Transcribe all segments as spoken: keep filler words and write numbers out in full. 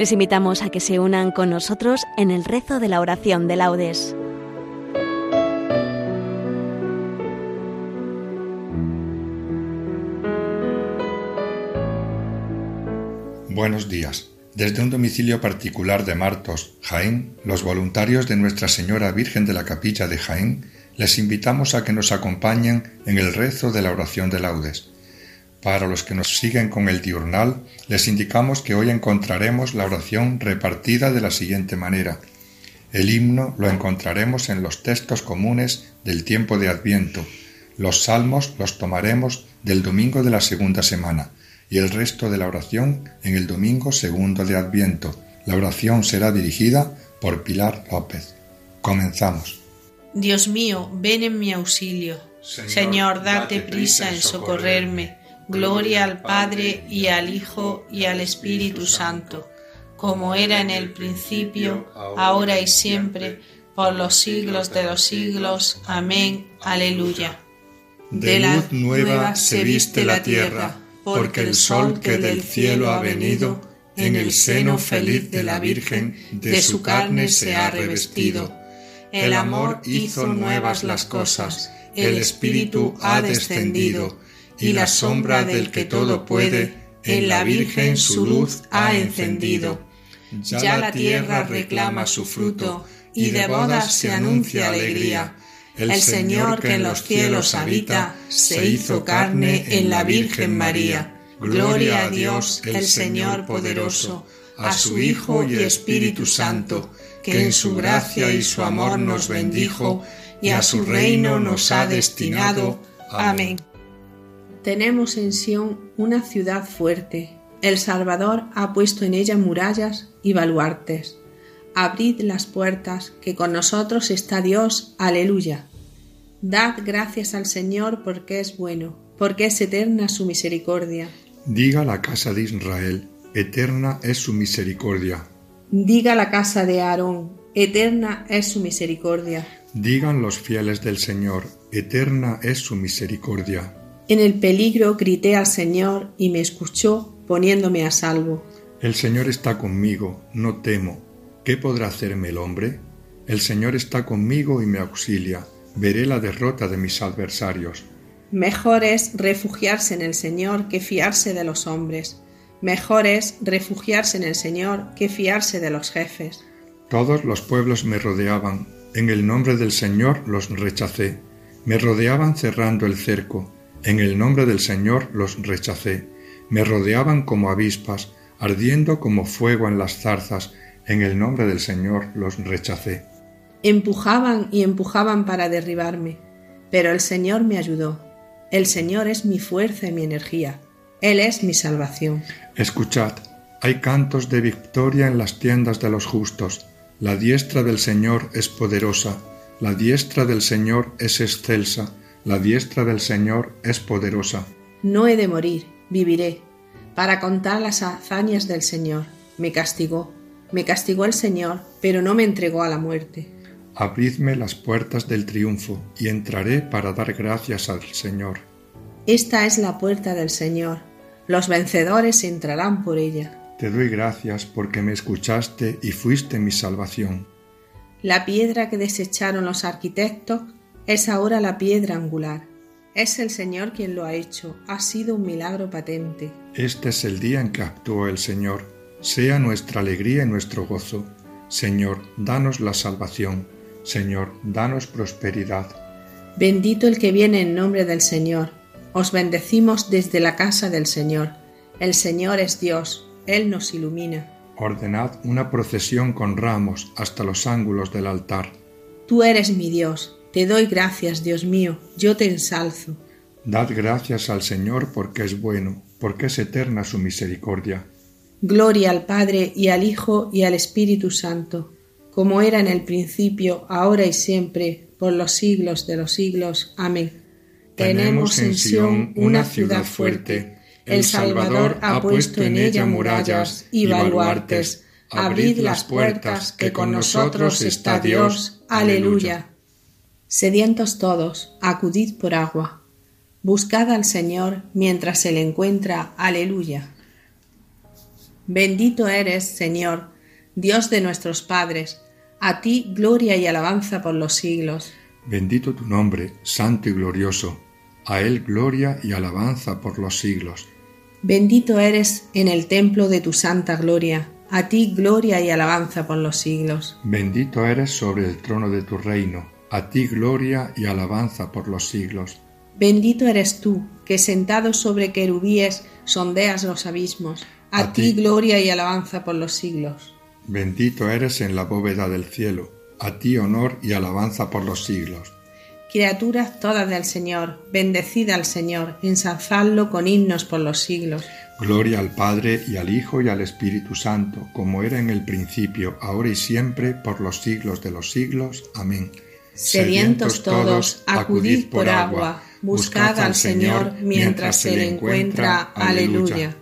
Les invitamos a que se unan con nosotros en el rezo de la oración de laudes. Buenos días. Desde un domicilio particular de Martos, Jaén, los voluntarios de Nuestra Señora Virgen de la Capilla de Jaén les invitamos a que nos acompañen en el rezo de la oración de laudes. Para los que nos siguen con el diurnal, les indicamos que hoy encontraremos la oración repartida de la siguiente manera. El himno lo encontraremos en los textos comunes del tiempo de Adviento. Los salmos los tomaremos del domingo de la segunda semana y el resto de la oración en el domingo segundo de Adviento. La oración será dirigida por Pilar López. Comenzamos. Dios mío, ven en mi auxilio. Señor, Señor date prisa en socorrerme. Gloria al Padre, y al Hijo, y al Espíritu Santo, como era en el principio, ahora y siempre, por los siglos de los siglos. Amén. Aleluya. De luz nueva se viste la tierra, porque el sol que del cielo ha venido, en el seno feliz de la Virgen, de su carne se ha revestido. El amor hizo nuevas las cosas, el Espíritu ha descendido, y la sombra del que todo puede, en la Virgen su luz ha encendido. Ya la tierra reclama su fruto, y de bodas se anuncia alegría. El Señor que en los cielos habita, se hizo carne en la Virgen María. Gloria a Dios, el Señor poderoso, a su Hijo y Espíritu Santo, que en su gracia y su amor nos bendijo, y a su reino nos ha destinado. Amén. Tenemos en Sión una ciudad fuerte. El Salvador ha puesto en ella murallas y baluartes. Abrid las puertas, que con nosotros está Dios. Aleluya. Dad gracias al Señor porque es bueno, porque es eterna su misericordia. Diga la casa de Israel, eterna es su misericordia. Diga la casa de Aarón, eterna es su misericordia. Digan los fieles del Señor, eterna es su misericordia. En el peligro grité al Señor y me escuchó, poniéndome a salvo. El Señor está conmigo, no temo. ¿Qué podrá hacerme el hombre? El Señor está conmigo y me auxilia. Veré la derrota de mis adversarios. Mejor es refugiarse en el Señor que fiarse de los hombres. Mejor es refugiarse en el Señor que fiarse de los jefes. Todos los pueblos me rodeaban. En el nombre del Señor los rechacé. Me rodeaban cerrando el cerco. En el nombre del Señor los rechacé. Me rodeaban como avispas, ardiendo como fuego en las zarzas. En el nombre del Señor los rechacé. Empujaban y empujaban para derribarme, pero el Señor me ayudó. El Señor es mi fuerza y mi energía. Él es mi salvación. Escuchad, hay cantos de victoria en las tiendas de los justos. La diestra del Señor es poderosa. La diestra del Señor es excelsa. La diestra del Señor es poderosa. No he de morir, viviré, para contar las hazañas del Señor. Me castigó, me castigó el Señor, pero no me entregó a la muerte. Abridme las puertas del triunfo, y entraré para dar gracias al Señor. Esta es la puerta del Señor. Los vencedores entrarán por ella. Te doy gracias porque me escuchaste y fuiste mi salvación. La piedra que desecharon los arquitectos es ahora la piedra angular. Es el Señor quien lo ha hecho. Ha sido un milagro patente. Este es el día en que actuó el Señor. Sea nuestra alegría y nuestro gozo. Señor, danos la salvación. Señor, danos prosperidad. Bendito el que viene en nombre del Señor. Os bendecimos desde la casa del Señor. El Señor es Dios. Él nos ilumina. Ordenad una procesión con ramos hasta los ángulos del altar. Tú eres mi Dios. Te doy gracias, Dios mío. Yo te ensalzo. Dad gracias al Señor porque es bueno, porque es eterna su misericordia. Gloria al Padre, y al Hijo, y al Espíritu Santo, como era en el principio, ahora y siempre, por los siglos de los siglos. Amén. Tenemos en Sión una ciudad fuerte. El Salvador ha puesto en ella murallas y baluartes. Abrid las puertas, que con nosotros está Dios. Aleluya. Sedientos todos, acudid por agua. Buscad al Señor mientras se le encuentra. Aleluya. Bendito eres, Señor, Dios de nuestros padres, a ti gloria y alabanza por los siglos. Bendito tu nombre, santo y glorioso, a él gloria y alabanza por los siglos. Bendito eres en el templo de tu santa gloria, a ti gloria y alabanza por los siglos. Bendito eres sobre el trono de tu reino, a ti gloria y alabanza por los siglos. Bendito eres tú, que sentado sobre querubíes sondeas los abismos, a, a ti gloria y alabanza por los siglos. Bendito eres en la bóveda del cielo, a ti honor y alabanza por los siglos. Criaturas todas del Señor, bendecid al Señor, ensalzadlo con himnos por los siglos. Gloria al Padre y al Hijo y al Espíritu Santo, como era en el principio, ahora y siempre, por los siglos de los siglos. Amén. Sedientos todos, acudid por agua, buscad al Señor mientras se le encuentra. Aleluya.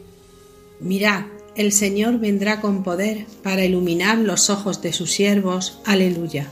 Mirad, el Señor vendrá con poder para iluminar los ojos de sus siervos. Aleluya.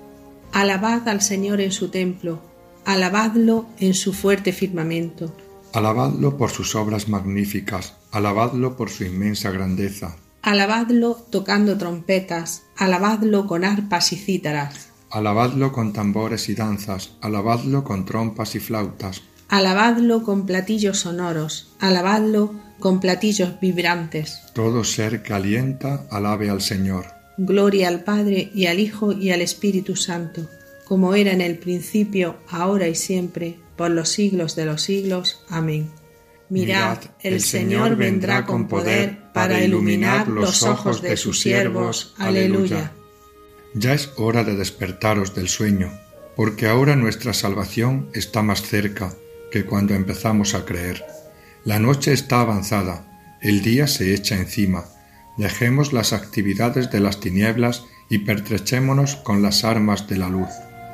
Alabad al Señor en su templo, alabadlo en su fuerte firmamento. Alabadlo por sus obras magníficas, alabadlo por su inmensa grandeza. Alabadlo tocando trompetas, alabadlo con arpas y cítaras. Alabadlo con tambores y danzas, alabadlo con trompas y flautas. Alabadlo con platillos sonoros, alabadlo con platillos vibrantes. Todo ser que alienta, alabe al Señor. Gloria al Padre y al Hijo y al Espíritu Santo, como era en el principio, ahora y siempre, por los siglos de los siglos. Amén. Mirad, el Señor vendrá con poder para iluminar los ojos de sus siervos. Aleluya. Ya es hora de despertaros del sueño, porque ahora nuestra salvación está más cerca que cuando empezamos a creer. La noche está avanzada, el día se echa encima. Dejemos las actividades de las tinieblas y pertrechémonos con las armas de la luz.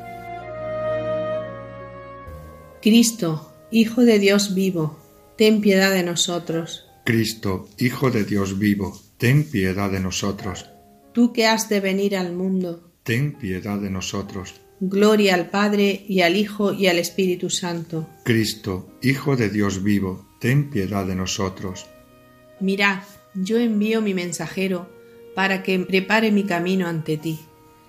Cristo, Hijo de Dios vivo, ten piedad de nosotros. Cristo, Hijo de Dios vivo, ten piedad de nosotros. Tú que has de venir al mundo, ten piedad de nosotros. Gloria al Padre y al Hijo y al Espíritu Santo. Cristo, Hijo de Dios vivo, ten piedad de nosotros. Mirad, yo envío mi mensajero para que prepare mi camino ante ti.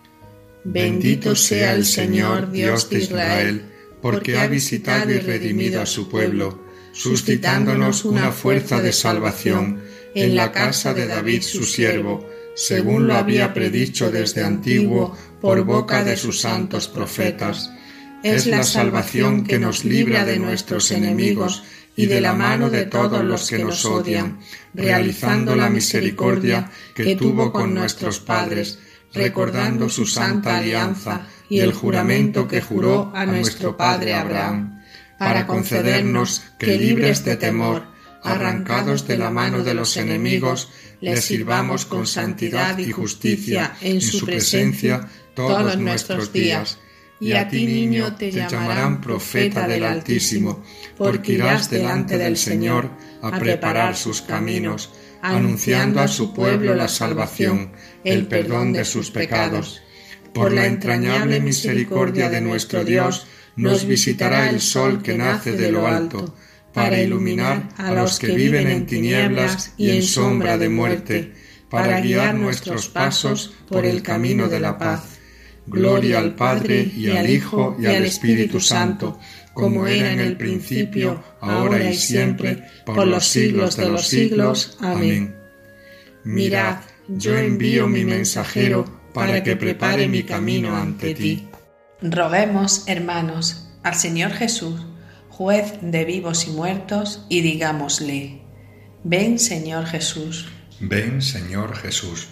Bendito sea el Señor Dios de Israel, porque ha visitado y redimido a su pueblo, suscitándonos una fuerza de salvación en la casa de David su siervo, según lo había predicho desde antiguo por boca de sus santos profetas. Es la salvación que nos libra de nuestros enemigos y de la mano de todos los que nos odian, realizando la misericordia que tuvo con nuestros padres, recordando su santa alianza y el juramento que juró a nuestro padre Abraham, para concedernos que, libres de temor, arrancados de la mano de los enemigos, les sirvamos con santidad y justicia en su presencia todos nuestros días. Y a ti, niño, te llamarán profeta del Altísimo, porque irás delante del Señor a preparar sus caminos, anunciando a su pueblo la salvación, el perdón de sus pecados. Por la entrañable misericordia de nuestro Dios, nos visitará el sol que nace de lo alto, para iluminar a los que viven en tinieblas y en sombra de muerte, para guiar nuestros pasos por el camino de la paz. Gloria al Padre y al Hijo y al Espíritu Santo, como era en el principio, ahora y siempre, por los siglos de los siglos. Amén. Mirad, yo envío mi mensajero para que prepare mi camino ante ti. Roguemos, hermanos, al Señor Jesús, juez de vivos y muertos, y digámosle: ven, Señor Jesús. Ven, Señor Jesús.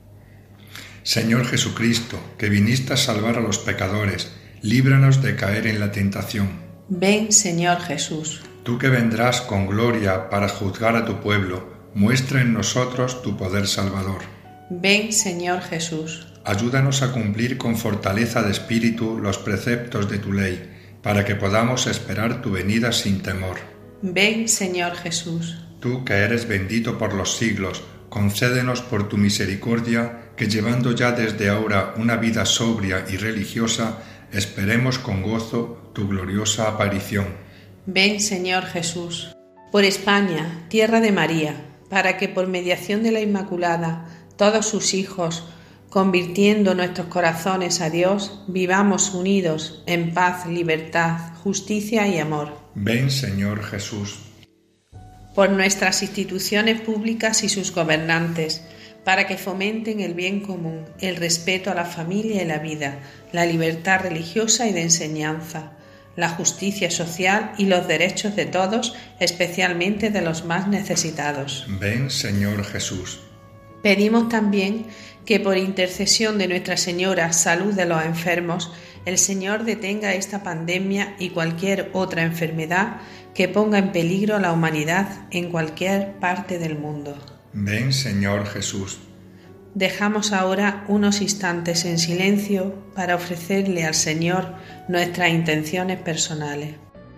Señor Jesucristo, que viniste a salvar a los pecadores, líbranos de caer en la tentación. Ven, Señor Jesús. Tú que vendrás con gloria para juzgar a tu pueblo, muestra en nosotros tu poder salvador. Ven, Señor Jesús. Ayúdanos a cumplir con fortaleza de espíritu los preceptos de tu ley, para que podamos esperar tu venida sin temor. Ven, Señor Jesús. Tú que eres bendito por los siglos, concédenos por tu misericordia que, llevando ya desde ahora una vida sobria y religiosa, esperemos con gozo tu gloriosa aparición. Ven, Señor Jesús. Por España, tierra de María, para que por mediación de la Inmaculada, todos sus hijos, convirtiendo nuestros corazones a Dios, vivamos unidos en paz, libertad, justicia y amor. Ven, Señor Jesús. Por nuestras instituciones públicas y sus gobernantes, para que fomenten el bien común, el respeto a la familia y la vida, la libertad religiosa y de enseñanza, la justicia social y los derechos de todos, especialmente de los más necesitados. Ven, Señor Jesús. Pedimos también que por intercesión de Nuestra Señora, Salud de los enfermos, el Señor detenga esta pandemia y cualquier otra enfermedad que ponga en peligro a la humanidad en cualquier parte del mundo. Ven, Señor Jesús. Dejamos ahora unos instantes en silencio para ofrecerle al Señor nuestras intenciones personales.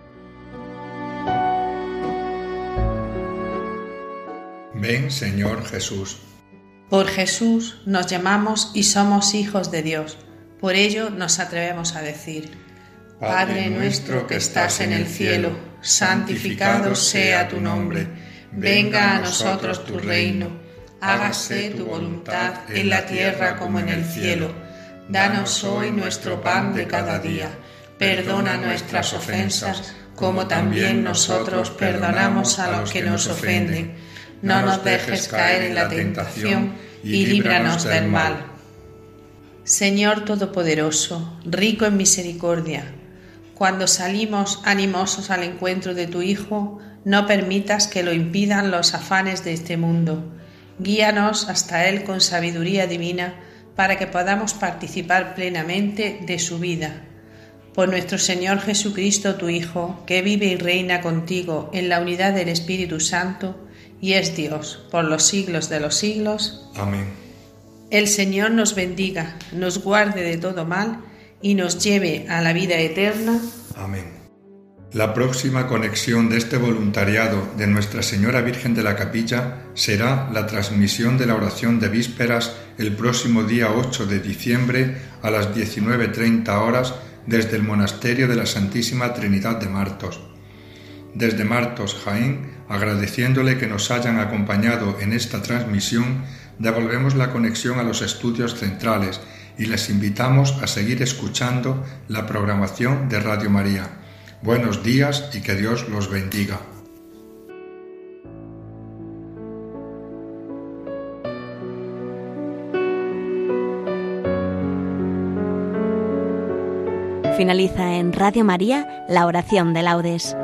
Ven, Señor Jesús. Por Jesús nos llamamos y somos hijos de Dios. Por ello nos atrevemos a decir: Padre nuestro que estás en el cielo, santificado sea tu nombre. Venga a nosotros tu reino. Hágase tu voluntad en la tierra como en el cielo. Danos hoy nuestro pan de cada día. Perdona nuestras ofensas, como también nosotros perdonamos a los que nos ofenden. No nos dejes caer en la tentación y líbranos del mal. Señor Todopoderoso, rico en misericordia, cuando salimos animosos al encuentro de tu Hijo, no permitas que lo impidan los afanes de este mundo. Guíanos hasta Él con sabiduría divina para que podamos participar plenamente de su vida. Por nuestro Señor Jesucristo, tu Hijo, que vive y reina contigo en la unidad del Espíritu Santo y es Dios por los siglos de los siglos. Amén. El Señor nos bendiga, nos guarde de todo mal y nos lleve a la vida eterna. Amén. La próxima conexión de este voluntariado de Nuestra Señora Virgen de la Capilla será la transmisión de la oración de vísperas el próximo día ocho de diciembre a las diecinueve treinta horas desde el Monasterio de la Santísima Trinidad de Martos. Desde Martos, Jaén, agradeciéndole que nos hayan acompañado en esta transmisión, devolvemos la conexión a los estudios centrales y les invitamos a seguir escuchando la programación de Radio María. Buenos días y que Dios los bendiga. Finaliza en Radio María la oración de laudes.